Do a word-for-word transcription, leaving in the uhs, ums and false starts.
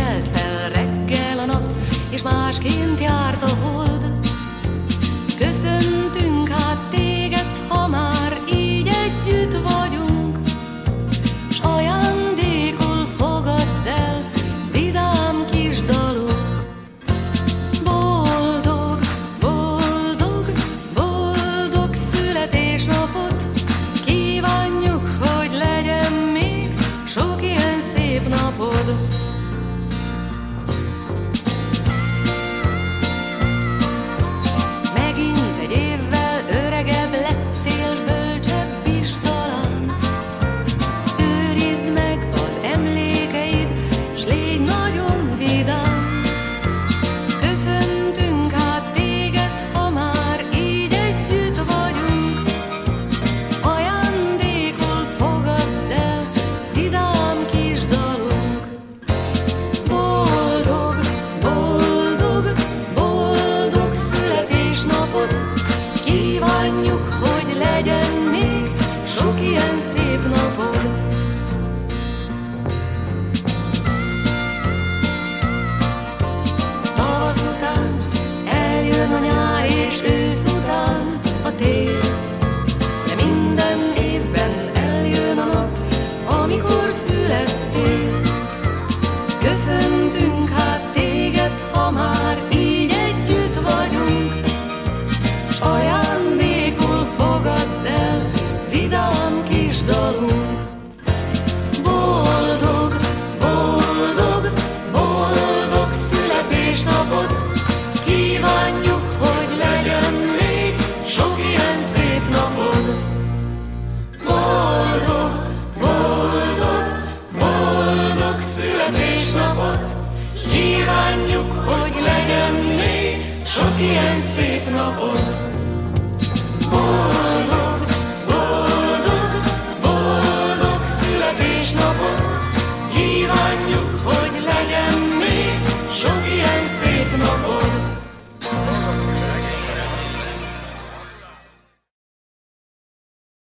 kelt fel reggel a nap, és másként járt a hold. Köszöntünk hát téged, ha már így együtt vagyunk, s ajándékul fogadd el vidám kis dalunk. Boldog, boldog, boldog születésnapot kívánjuk, hogy legyen még sok ilyen szép napod. Megint egy évvel öregebb lettél, s bölcsebb is talán. Őrizd meg az emlékeid, s légy nagyon vidám. Köszöntünk hát téged, ha már így együtt vagyunk, ajándékul fogadd el vidám kis dalunk. Boldog, boldog, boldog születésnapot kívánjuk, hogy legyen még sok ilyen szép napod. Tavasz után eljön a nyár, és ősz után a tél, de minden évben eljön a nap, amikor születtél. Köszöntünk hát téged, ha már így együtt vagyunk, s ajándékul fogadd el vidám kis dalunk. Boldog, boldog, boldog születésnapot kívánjuk, hogy legyen még sok ilyen szép napod. Boldog, boldog, boldog születésnapot kívánjuk, hogy legyen még sok ilyen szép napod.